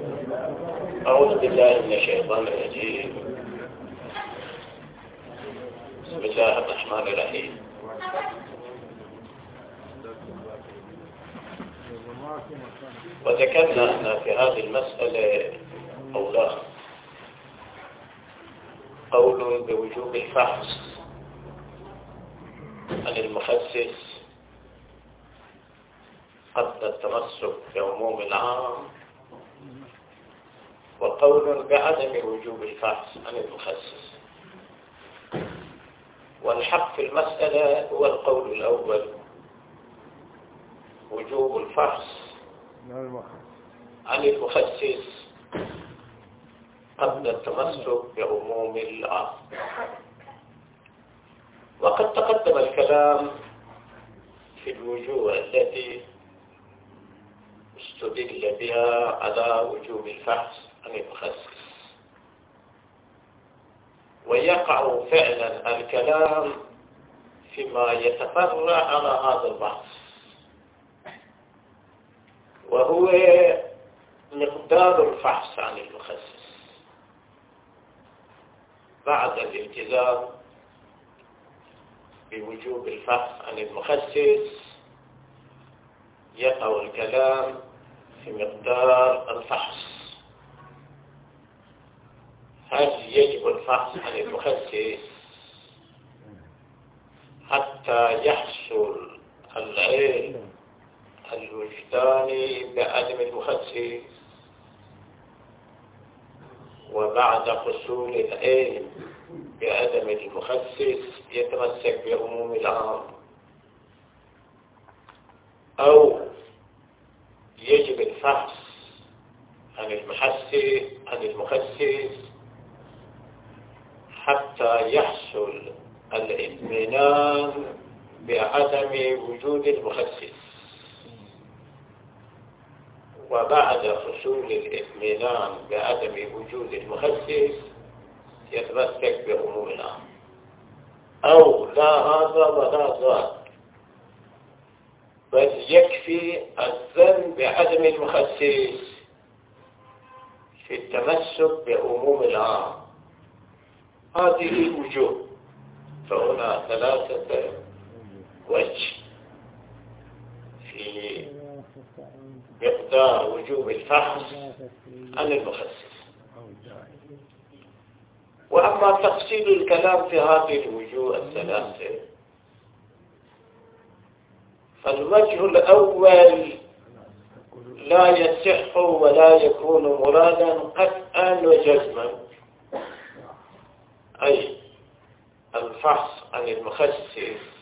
أعوذ بالله من الشيطان الرجيم. بسم الله الرحمن الرحيم. وذكرنا أن في هذه المسألة قولان: قول بوجوب الفحص عن المخصص قبل التمسك بعموم العام، وقول بعدم وجوب الفحص عن المخصص. والحق في المسألة هو القول الأول، وجوب الفحص عن المخصص قبل التمسك بعموم العام. وقد تقدم الكلام في الوجوه التي استدل بها على وجوب الفحص عن المخصص، ويقع فعلا الكلام فيما يتفرع على هذا البحث، وهو مقدار الفحص عن المخصص. بعد الالتزام بوجوب الفحص عن المخصص يقع الكلام في مقدار الفحص. هل يجب الفحص عن المخصص حتى يحصل العلم الوجداني بعدم المخصص، وبعد حصول العلم بعدم المخصص يتمسك بعموم العام، أو يجب الفحص عن المخصص حتى يحصل الاطمئنان بعدم وجود المخصص، وبعد حصول الاطمئنان بعدم وجود المخصص يتمسك بعموم العام، أو لا هذا ولا ذاك، بل يكفي الظن بعدم المخصص في التمسك بعموم العام. هذه وجوه، فهنا ثلاثة وجه في مقدار وجوب الفحص عن المخصص. وأما تفصيل الكلام في هذه الوجوه الثلاثة، فالوجه الأول لا يصح ولا يكون مرادا قطعا وجزما، أي الفحص عن المخصص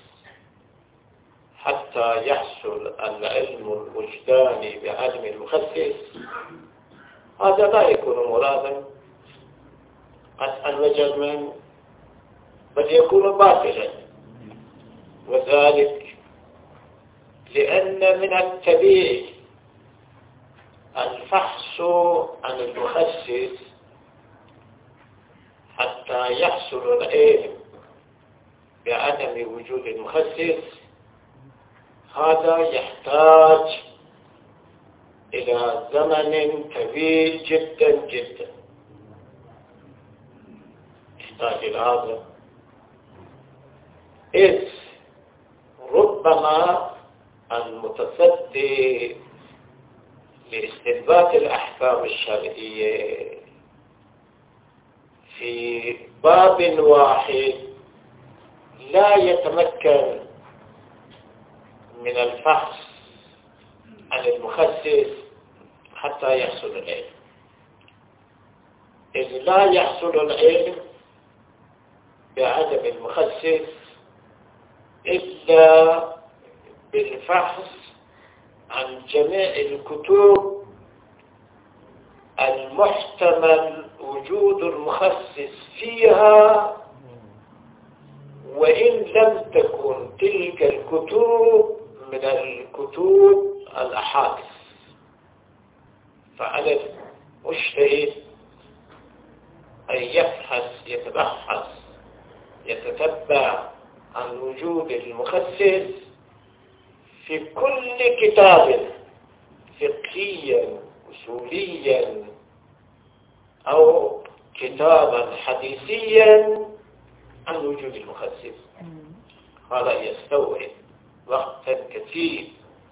حتى يحصل العلم الوجداني بعدم المخصص، هذا لا يكون مرادا قطعا وجزما، بل يكون باطلا. وذلك لأن من الطبيعي الفحص عن المخصص حتى يحصل العلم بعدم وجود المخصص، هذا يحتاج إلى زمن طويل جدا جدا، يحتاج إلى هذا، إذ ربما المتصدي لاستنباط الأحكام الشرعية في باب واحد لا يتمكن من الفحص عن المخصص حتى يحصل العلم، إذ لا يحصل العلم بعدم المخصص إلا بالفحص عن جميع الكتب المحتمل وجود المخصص فيها، وإن لم تكن تلك الكتب من الكتب الأحاديث. فعلى المجتهد أن يتبحث يتتبع عن وجود المخصص في كل كتاب فقهيا أصوليا أو كتابا حديثيا عن وجود المخسس. هذا يستوعب وقتا كثير،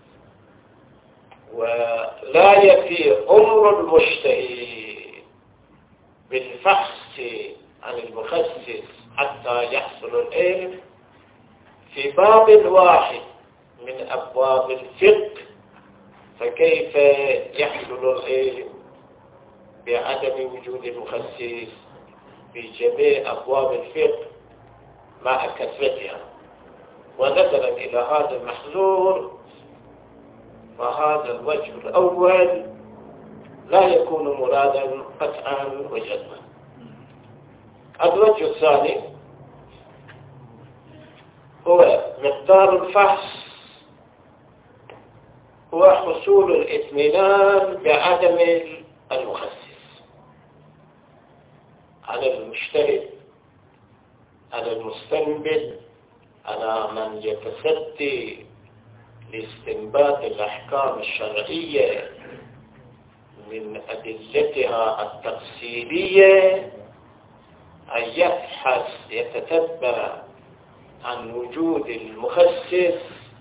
ولا يفي عمر المجتهد بالفحص عن المخسس حتى يحصل العلم في باب واحد من أبواب الفقه، فكيف يحصل العلم بعدم وجود المخسس في جميع أبواب الفقه مع كثرتها؟ ونظرا إلى هذا المحظور، فهذا الوجه الأول لا يكون مرادا قطعا وجزما. الوجه الثاني هو مقدار الفحص، هو حصول الاطمئنان بعدم المخسس على المجتهد، على المستنبط، على من يتصدي لاستنباط الأحكام الشرعية من أدلتها التفصيلية، أن يبحث يتتبع عن وجود المخسس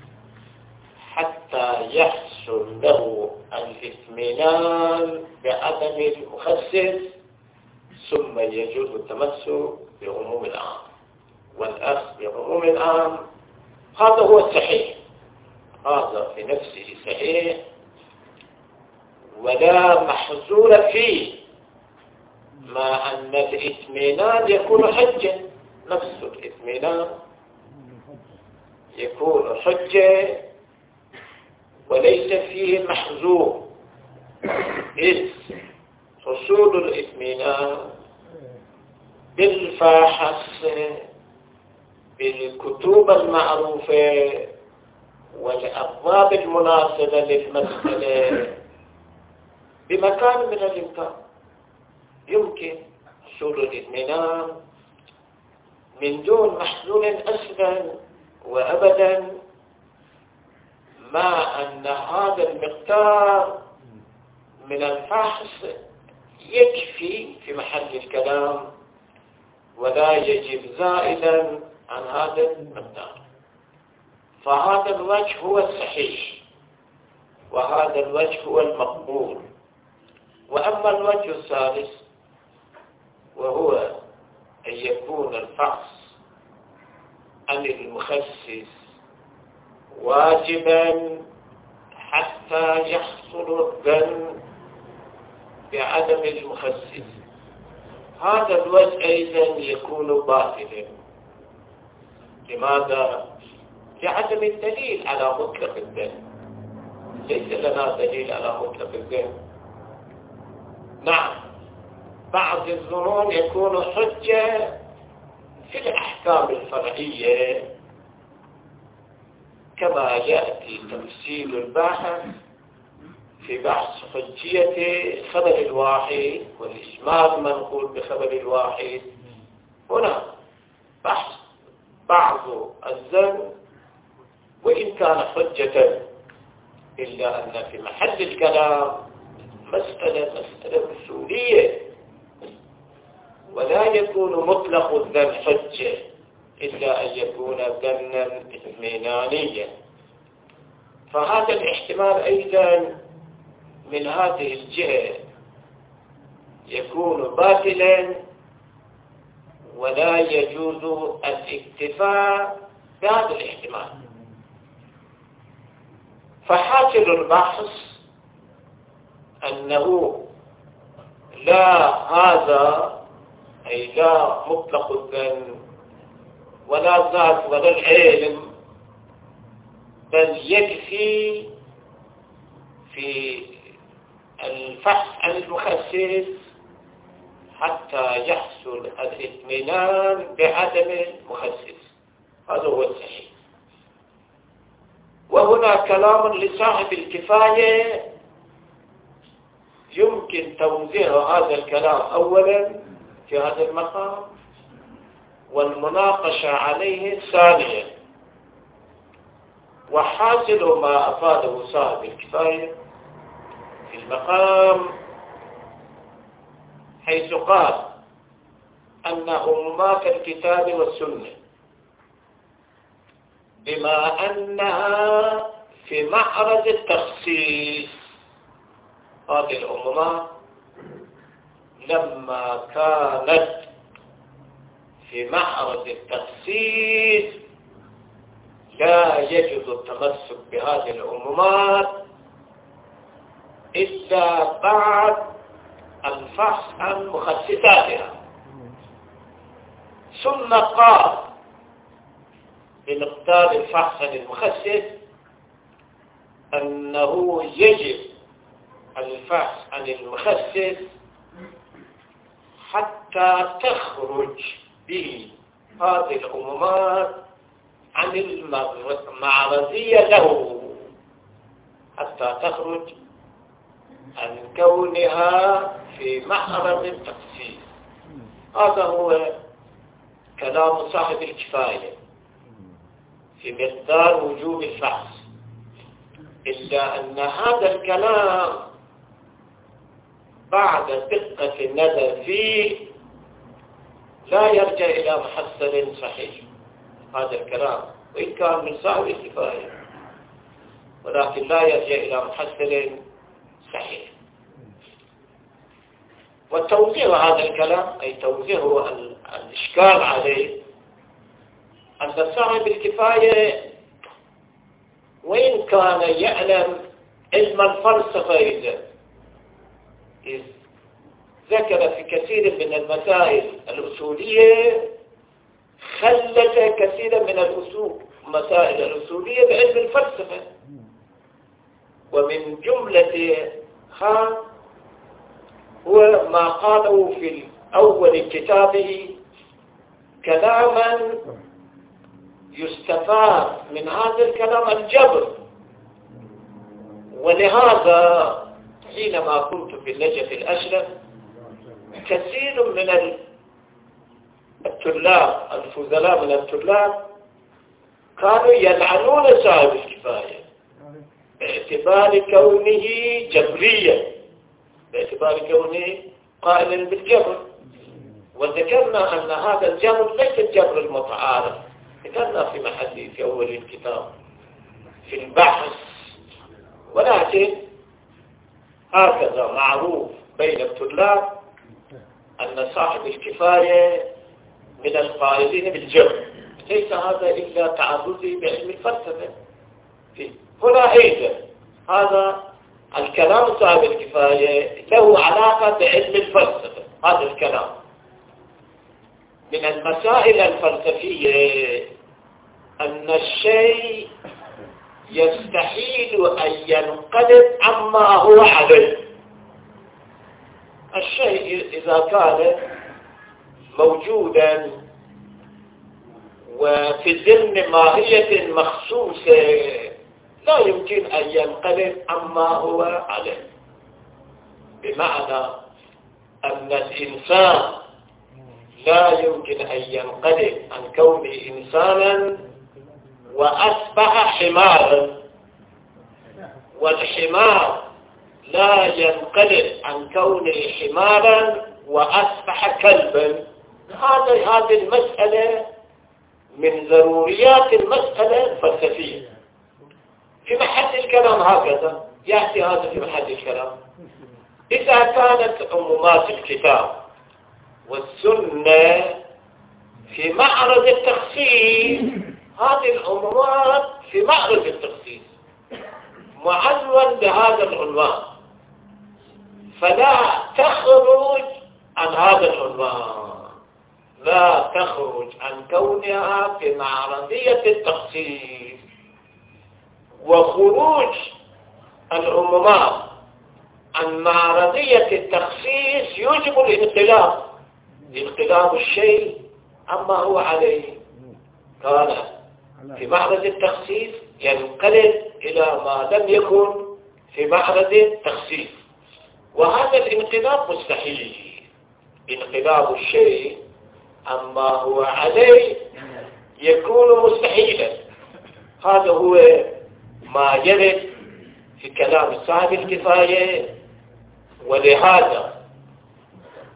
حتى يحصل له الاطمئنان بعدم المخسس، ثم يجوز التمسك بعموم العام والأخذ بعموم العام. هذا هو الصحيح، هذا في نفسه صحيح ولا محظور فيه، مع أن الاطمئنان يكون حجة، نفس الاطمئنان يكون حجة وليس فيه محظور، إذ حصول الاطمئنان بالفحص بالكتب المعروفة والأبواب المناسبة للمسألة بمكان من الإمكان يمكن حصول الاطمئنان من دون محظور أصلا وأبدا، مع أن هذا المقدار من الفحص يكفي في محل الكلام ولا يجب زائدا عن هذا المقدار. فهذا الوجه هو الصحيح وهذا الوجه هو المقبول. وأما الوجه الثالث وهو أن يكون الفحص عن المخسس واجبا حتى يحصل الظن بعدم المخسس، هذا الوجه أيضا يكون باطلا. لماذا؟ لعدم الدليل على مطلق الظن، ليس لنا دليل على مطلق الظن. نعم، بعض الظنون يكون حجة في الأحكام الفرعية كما يأتي تفصيل الباحث في بحث حجية خبر الواحد والإجمال المنقول بخبر الواحد. هنا بحث بعض الظن وإن كان حجة، إلا أن في محل الكلام مسألة أصولية، ولا يكون مطلق الظن حجة إلا أن يكون ظنا اطمئنانيا. فهذا الاحتمال أيضا من هذه الجهة يكون باطلا، ولا يجوز الاكتفاء بهذا الاحتمال. فحاصل البحث أنه لا هذا أي لا مطلق الظن ولا ذات ولا العلم، بل يكفي في الفحص عن المخسس حتى يحصل الاطمئنان بعدم المخسس. هذا هو الصحيح. وهنا كلام لصاحب الكفاية يمكن توزيع هذا الكلام أولا في هذا المقام والمناقشة عليه ثانيا. وحاصل ما أفاده صاحب الكفاية في المقام حيث قال أن عمومات الكتاب والسنة بما أنها في معرض التخصيص، هذه العمومات لما كانت في معرض التخصيص لا يجوز التمسك بهذه العمومات إلا بعد الفحص عن مخصصاتها. ثم قال بمقدار الفحص عن المخصص أنه يجب الفحص عن المخصص حتى تخرج به هذه العمومات عن المعرضية له، حتى تخرج عن كونها في معرض التخصيص. هذا هو كلام صاحب الكفاية في مقدار وجوب الفحص، إلا أن هذا الكلام بعد دقة النظر فيه لا يرجع إلى محصل صحيح. هذا الكلام وإن كان من صاحب الكفاية ولكن لا يرجع إلى محصل صحيح. وتوضيح هذا الكلام أي توضيح الإشكال عليه أن صاحب الكفاية وإن كان يعلم علم الفلسفة إذ ذكر في كثير من المسائل الأصولية خلت كثيرا من المسائل الأصولية بعلم الفلسفة، ومن جملتها هو ما قاله في أول كتابه كلاما يستفاد من هذا الكلام الجبر. ولهذا حينما كنت في النجف الأشرف كثير من الطلاب الفضلاء من الطلاب كانوا يلعنون صاحب الكفاية باعتبار كونه جبريا، باعتبار كونه قائلا بالجبر. وذكرنا أن هذا الجبر ليس الجبر المتعارف، ذكرنا في محله في أول الكتاب في البحث، ولكن هكذا معروف بين الطلاب أن صاحب الكفاية من القائلين بالجبر، ليس هذا إلا تعرضي بعلم الفلسفة. هنا أيضا هذا الكلام صاحب الكفاية له علاقة بعلم الفلسفة. هذا الكلام من المسائل الفلسفية أن الشيء يستحيل أن ينقلب عما هو عليه. الشيء إذا كان موجودا وفي ضمن ماهية مخصوصة لا يمكن أن ينقلب عما هو عليه، بمعنى أن الإنسان لا يمكن أن ينقلب عن كونه إنسانا وأصبح حمارا، والحمار لا ينقلب عن كونه حمارا وأصبح كلبا. هذه المسألة من ضروريات المسألة الفلسفية. في محل الكلام هكذا يأتي هذا في محل الكلام. إذا كانت عمومات الكتاب والسنة في معرض التخصيص، هذه العمومات في معرض التخصيص معلول بهذا العنوان، فلا تخرج عن هذا العنوان، لا تخرج عن كونها في معرضية التخصيص. وخروج العمومات عن معرضية التخصيص يوجب الانقلاب، انقلاب الشيء عما هو عليه. كان في معرض التخصيص ينقلب إلى ما لم يكن في معرض التخصيص، وهذا الانقلاب مستحيل. انقلاب الشيء عما هو عليه يكون مستحيلا. هذا هو ما يرد في كلام صاحب الكفاية. ولهذا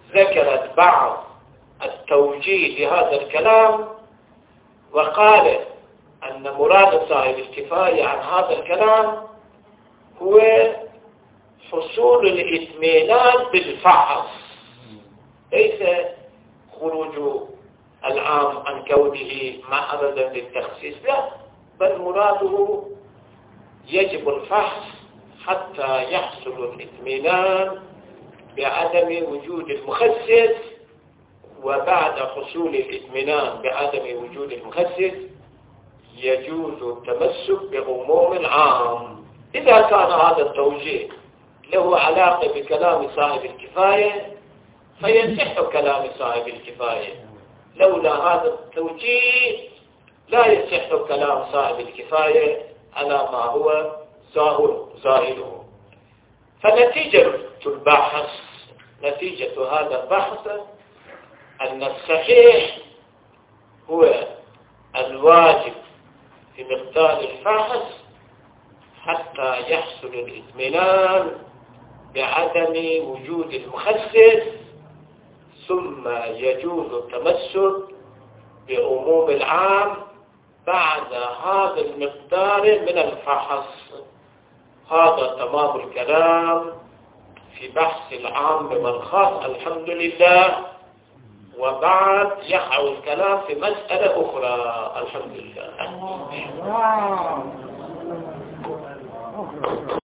ذكرت بعض التوجيه لهذا الكلام، وقال أن مراد صاحب الكفاية عن هذا الكلام هو حصول الاطمئنان بالفحص، ليس خروج العام عن كونه معرضا للتخصيص، لا، بل مراده يجب الفحص حتى يحصل الاطمئنان بعدم وجود المخصص، وبعد حصول الاطمئنان بعدم وجود المخصص يجوز التمسك بعموم العام. إذا كان هذا التوجيه له علاقة بكلام صاحب الكفاية فيصح كلام صاحب الكفاية، لولا هذا التوجيه لا يصح كلام صاحب الكفاية على ما هو ظاهره. فنتيجة البحث، نتيجة هذا البحث أن الصحيح هو الواجب في مقدار الفحص حتى يحصل الاطمئنان بعدم وجود المخصص، ثم يجوز التمسك بعموم العام بعد هذا المقدار من الفحص. هذا تمام الكلام في بحث العام والخاص، الحمد لله. وبعد يقع الكلام في مسألة أخرى، الحمد لله.